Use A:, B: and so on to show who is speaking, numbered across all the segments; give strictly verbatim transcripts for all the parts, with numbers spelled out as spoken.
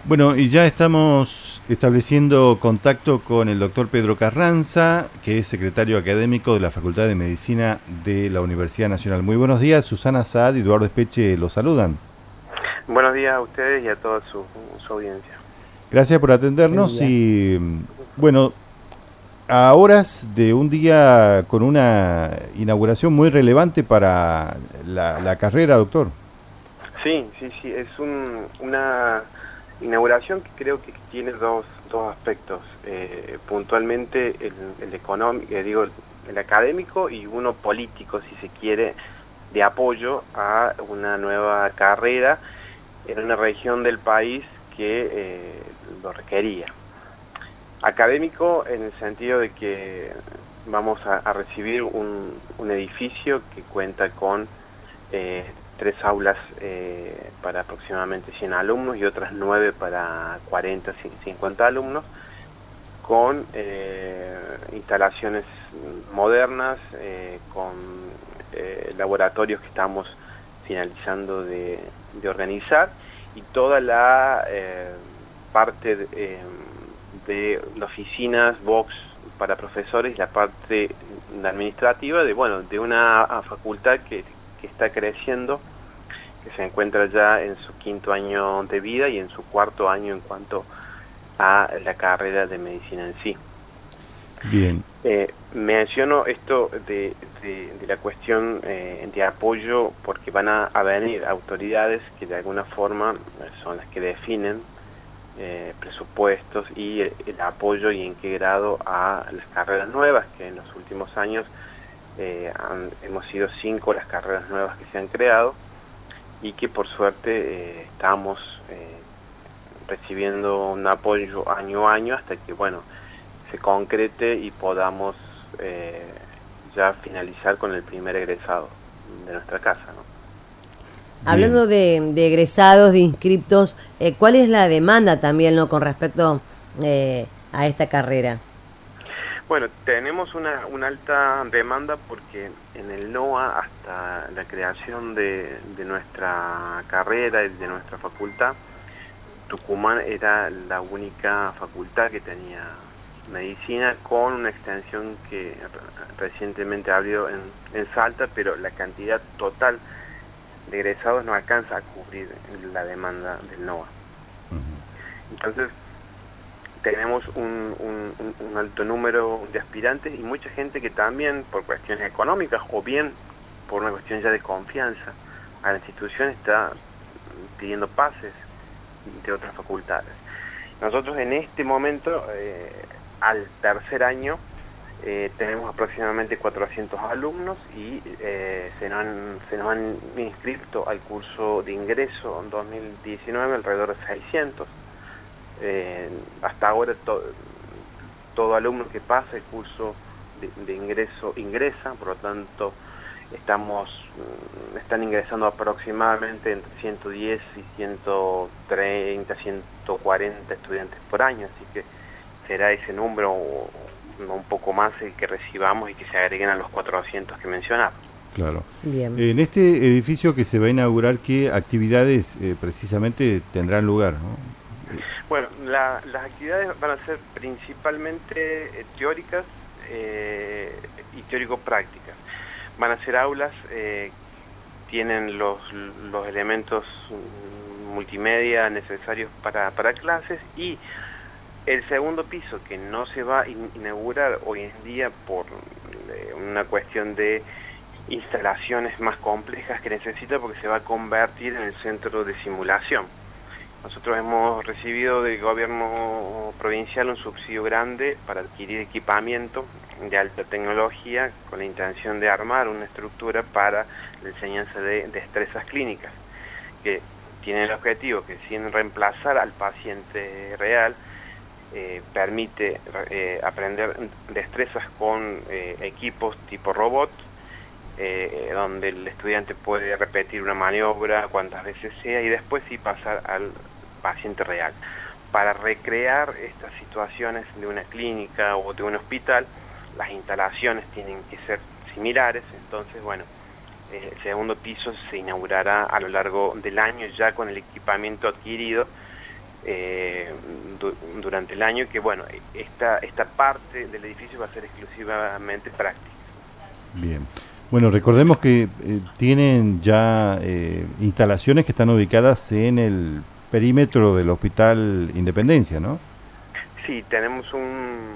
A: Bueno, y ya estamos estableciendo contacto con el doctor Pedro Carranza, que es secretario académico de la Facultad de Medicina de la Universidad Nacional. Muy buenos días, Susana Saad y Eduardo Espeche los saludan.
B: Buenos días a ustedes y a toda su, su audiencia.
A: Gracias por atendernos y, bueno, a horas de un día con una inauguración muy relevante para la, la carrera, doctor.
B: Sí, sí, sí, es un, una inauguración que creo que tiene dos, dos aspectos. Eh, puntualmente el, el económico, eh, digo, el, el académico y uno político, si se quiere, de apoyo a una nueva carrera en una región del país que eh, lo requería. Académico en el sentido de que vamos a, a recibir un, un edificio que cuenta con eh, tres aulas eh, para aproximadamente cien alumnos y otras nueve para cuarenta, cincuenta alumnos, con eh, instalaciones modernas, eh, con eh, laboratorios que estamos finalizando de, de organizar, y toda la eh, parte de, eh, de oficinas, box para profesores, y la parte administrativa de, bueno, de una facultad que, que está creciendo, que se encuentra ya en su quinto año de vida y en su cuarto año en cuanto a la carrera de medicina en sí.
A: Bien.
B: Eh, menciono esto de, de, de la cuestión eh, de apoyo porque van a, a venir autoridades que de alguna forma son las que definen eh, presupuestos y el, el apoyo y en qué grado a las carreras nuevas, que en los últimos años eh, han, hemos sido cinco las carreras nuevas que se han creado y que por suerte eh, estamos eh, recibiendo un apoyo año a año hasta que, bueno, se concrete y podamos eh, ya finalizar con el primer egresado de nuestra casa, ¿no?
C: Hablando de, de egresados, de inscriptos, eh, ¿cuál es la demanda también, no, con respecto eh, a esta carrera?
B: Bueno, tenemos una, una alta demanda porque en el NOA, hasta la creación de, de nuestra carrera y de nuestra facultad, Tucumán era la única facultad que tenía medicina, con una extensión que recientemente abrió en, en Salta, pero la cantidad total de egresados no alcanza a cubrir la demanda del NOA. Uh-huh. Entonces tenemos un, un, un alto número de aspirantes y mucha gente que también por cuestiones económicas o bien por una cuestión ya de confianza a la institución está pidiendo pases de otras facultades. Nosotros en este momento, eh, al tercer año, eh, tenemos aproximadamente cuatrocientos alumnos y eh, se, nos han, se nos han inscrito al curso de ingreso en dos mil diecinueve alrededor de seiscientos. Eh, hasta ahora to, todo alumno que pasa el curso de, de ingreso ingresa, por lo tanto estamos están ingresando aproximadamente entre ciento diez y ciento treinta, ciento cuarenta estudiantes por año, así que será ese número o un poco más el que recibamos y que se agreguen a los cuatrocientos que mencionaba.
A: Claro. Bien. En este edificio que se va a inaugurar, ¿qué actividades eh, precisamente tendrán lugar, ¿no?
B: Bueno, la, las actividades van a ser principalmente eh, teóricas eh, y teórico-prácticas. Van a ser aulas, eh, tienen los, los elementos multimedia necesarios para, para clases, y el segundo piso, que no se va a inaugurar hoy en día por eh, una cuestión de instalaciones más complejas que necesita, porque se va a convertir en el centro de simulación. Nosotros hemos recibido del gobierno provincial un subsidio grande para adquirir equipamiento de alta tecnología con la intención de armar una estructura para la enseñanza de destrezas clínicas, que tiene el objetivo que, sin reemplazar al paciente real, eh, permite eh, aprender destrezas con eh, equipos tipo robot, eh, donde el estudiante puede repetir una maniobra cuantas veces sea y después sí pasar al paciente real. Para recrear estas situaciones de una clínica o de un hospital, las instalaciones tienen que ser similares, entonces, bueno, eh, el segundo piso se inaugurará a lo largo del año ya con el equipamiento adquirido eh, du durante el año, que bueno, esta, esta parte del edificio va a ser exclusivamente práctica.
A: Bien. Bueno, recordemos que eh, tienen ya eh, instalaciones que están ubicadas en el perímetro del Hospital Independencia, ¿no?
B: Sí, tenemos un,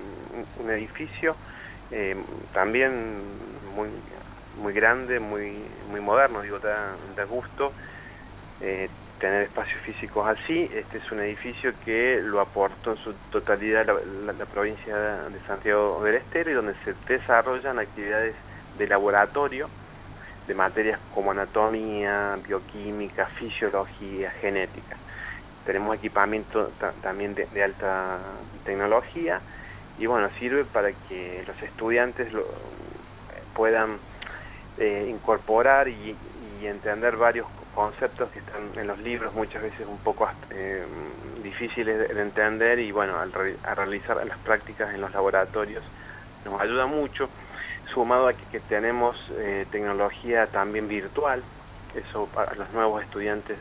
B: un edificio eh, también muy, muy grande, muy, muy moderno, digo, da, da gusto eh, tener espacios físicos así. Este es un edificio que lo aportó en su totalidad la, la, la provincia de Santiago del Estero, y donde se desarrollan actividades de laboratorio de materias como anatomía, bioquímica, fisiología, genética. Tenemos equipamiento también de, de alta tecnología, y bueno, sirve para que los estudiantes lo, puedan eh, incorporar y, y entender varios conceptos que están en los libros, muchas veces un poco eh, difíciles de, de entender, y bueno, al, re, al realizar las prácticas en los laboratorios nos ayuda mucho, sumado a que, que tenemos eh, tecnología también virtual. Eso para los nuevos estudiantes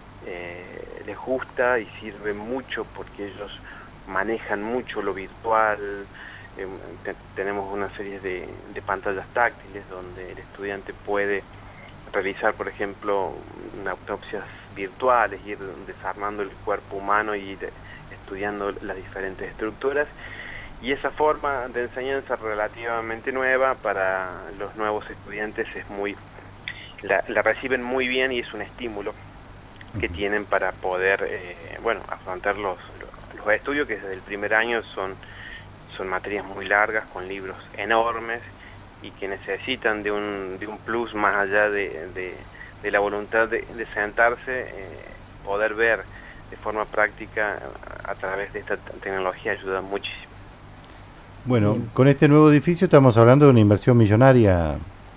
B: Eh, les gusta y sirve mucho porque ellos manejan mucho lo virtual. Eh, te, tenemos una serie de, de pantallas táctiles donde el estudiante puede realizar, por ejemplo, autopsias virtuales, ir desarmando el cuerpo humano y ir estudiando las diferentes estructuras. Y esa forma de enseñanza relativamente nueva para los nuevos estudiantes es muy, la, la reciben muy bien, y es un estímulo que tienen para poder eh, bueno, afrontar los, los estudios, que desde el primer año son, son materias muy largas, con libros enormes, y que necesitan de un, de un plus más allá de, de, de la voluntad de, de sentarse, eh, poder ver de forma práctica a, a través de esta tecnología ayuda muchísimo.
A: Bueno, Bien. Con este nuevo edificio estamos hablando de una inversión millonaria.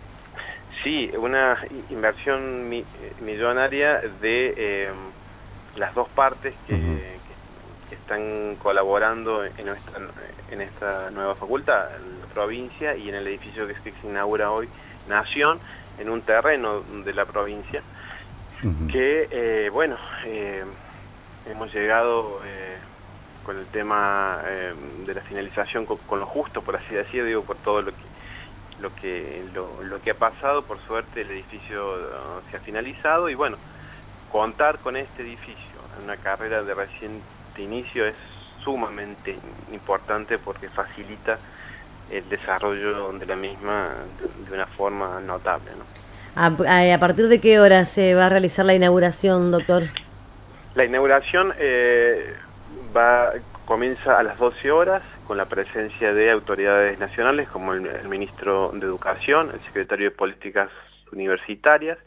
B: Sí, una inversión mi, millonaria de eh, las dos partes que, uh-huh. que, que están colaborando en, nuestra, en esta nueva facultad, en la provincia, y en el edificio que, que se inaugura hoy, Nación, en un terreno de la provincia, uh-huh. que, eh, bueno, eh, hemos llegado eh, con el tema eh, de la finalización con, con lo justo, por así decirlo, digo, por todo lo que lo que lo, lo que ha pasado. Por suerte el edificio uh, se ha finalizado, y bueno, contar con este edificio en una carrera de reciente inicio es sumamente importante porque facilita el desarrollo de la misma de, de una forma notable, ¿no?
C: ¿A, ¿A partir de qué hora se va a realizar la inauguración, doctor?
B: La inauguración eh, va comienza a las doce horas, con la presencia de autoridades nacionales como el, el ministro de Educación, el secretario de Políticas Universitarias,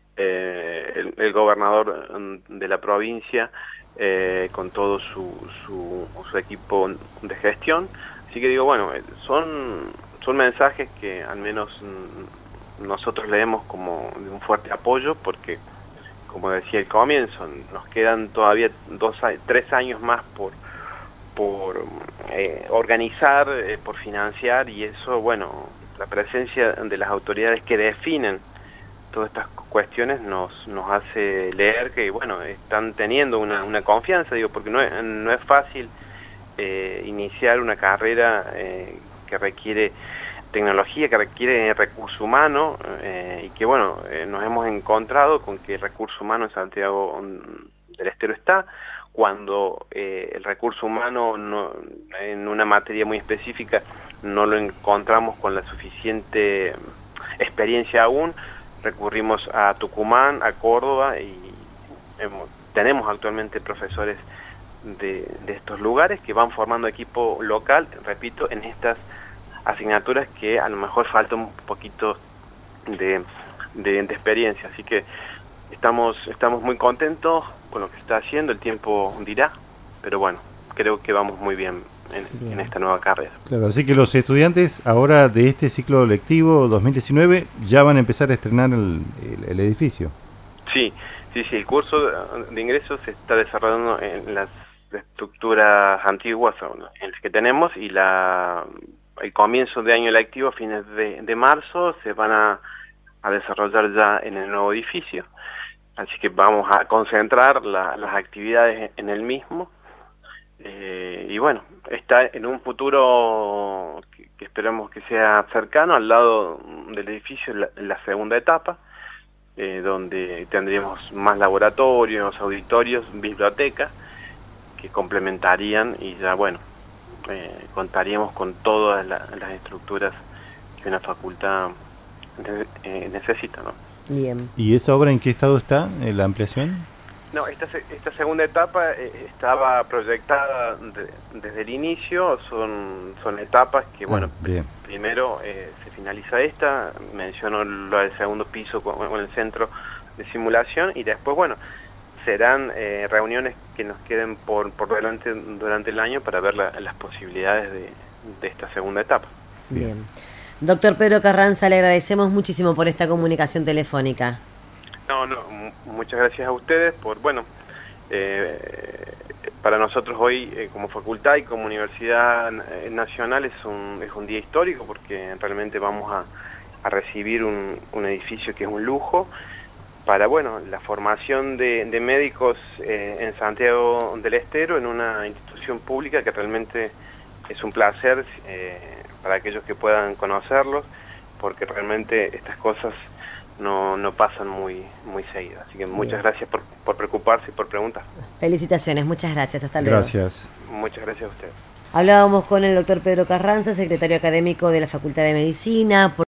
B: eh, el, el gobernador de la provincia, eh, con todo su, su, su equipo de gestión. Así que digo, bueno, son, son mensajes que al menos nosotros leemos como de un fuerte apoyo, porque, como decía al comienzo, nos quedan todavía dos, tres años más por por eh, organizar, eh, por financiar, y eso, bueno, la presencia de las autoridades que definen todas estas cuestiones nos, nos hace leer que, bueno, están teniendo una, una confianza, digo, porque no es, no es fácil eh, iniciar una carrera eh, que requiere tecnología, que requiere recurso humano, eh, y que, bueno, eh, nos hemos encontrado con que el recurso humano en Santiago del Estero está. Cuando eh, el recurso humano no, en una materia muy específica no lo encontramos con la suficiente experiencia aún, recurrimos a Tucumán, a Córdoba, y hemos, tenemos actualmente profesores de, de estos lugares que van formando equipo local, repito, en estas asignaturas que a lo mejor falta un poquito de, de, de experiencia. Así que estamos, estamos muy contentos con lo que está haciendo, el tiempo dirá, pero bueno, creo que vamos muy bien en, bien en esta nueva carrera.
A: Claro, así que los estudiantes ahora de este ciclo lectivo dos mil diecinueve ya van a empezar a estrenar el, el, el edificio.
B: Sí, sí, sí, el curso de ingresos se está desarrollando en las estructuras antiguas en las que tenemos, y la el comienzo de año lectivo, a fines de, de marzo, se van a, a desarrollar ya en el nuevo edificio. así que vamos a concentrar la, las actividades en el mismo. Eh, y bueno, está en un futuro que, que esperemos que sea cercano, al lado del edificio, la, la segunda etapa, eh, donde tendríamos más laboratorios, auditorios, biblioteca, que complementarían y ya, bueno, eh, contaríamos con todas la, las estructuras que una facultad eh, necesita, ¿no?
C: Bien.
A: ¿Y esa obra en qué estado está, eh, la ampliación?
B: No, esta, esta segunda etapa eh, estaba proyectada de, desde el inicio, son, son etapas que, bueno,
A: ah, bien.
B: primero eh, se finaliza esta, menciono lo del segundo piso con, con el centro de simulación, y después, bueno, serán eh, reuniones que nos queden por, por delante durante el año para ver la, las posibilidades de, de esta segunda etapa.
C: Bien. Bien. Doctor Pedro Carranza, le agradecemos muchísimo por esta comunicación telefónica.
B: No, no, muchas gracias a ustedes por, bueno, eh, para nosotros hoy eh, como facultad y como Universidad Nacional es un, es un día histórico, porque realmente vamos a, a recibir un, un edificio que es un lujo para, bueno, la formación de, de médicos eh, en Santiago del Estero, en una institución pública que realmente es un placer eh, para aquellos que puedan conocerlos, porque realmente estas cosas no, no pasan muy muy seguidas. Así que muchas Bien. gracias por, por preocuparse y por preguntar.
C: Felicitaciones, muchas gracias, hasta luego.
A: Gracias.
B: Muchas gracias a ustedes.
C: Hablábamos con el doctor Pedro Carranza, secretario académico de la Facultad de Medicina.